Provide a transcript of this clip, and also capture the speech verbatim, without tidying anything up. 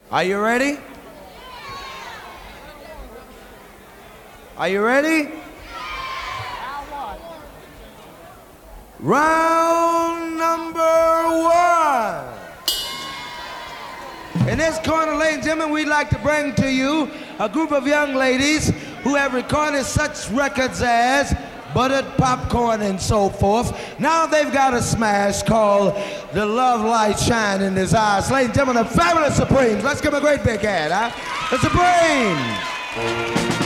Are you ready? Are you ready? Round number one. In this corner, ladies and gentlemen, we'd like to bring to you a group of young ladies who have recorded such records as Buttered Popcorn and so forth. Now they've got a smash called The Love Light Shine in His Eyes. Ladies and gentlemen, the Fabulous Supremes. Let's give them a great big hand, huh? The Supremes.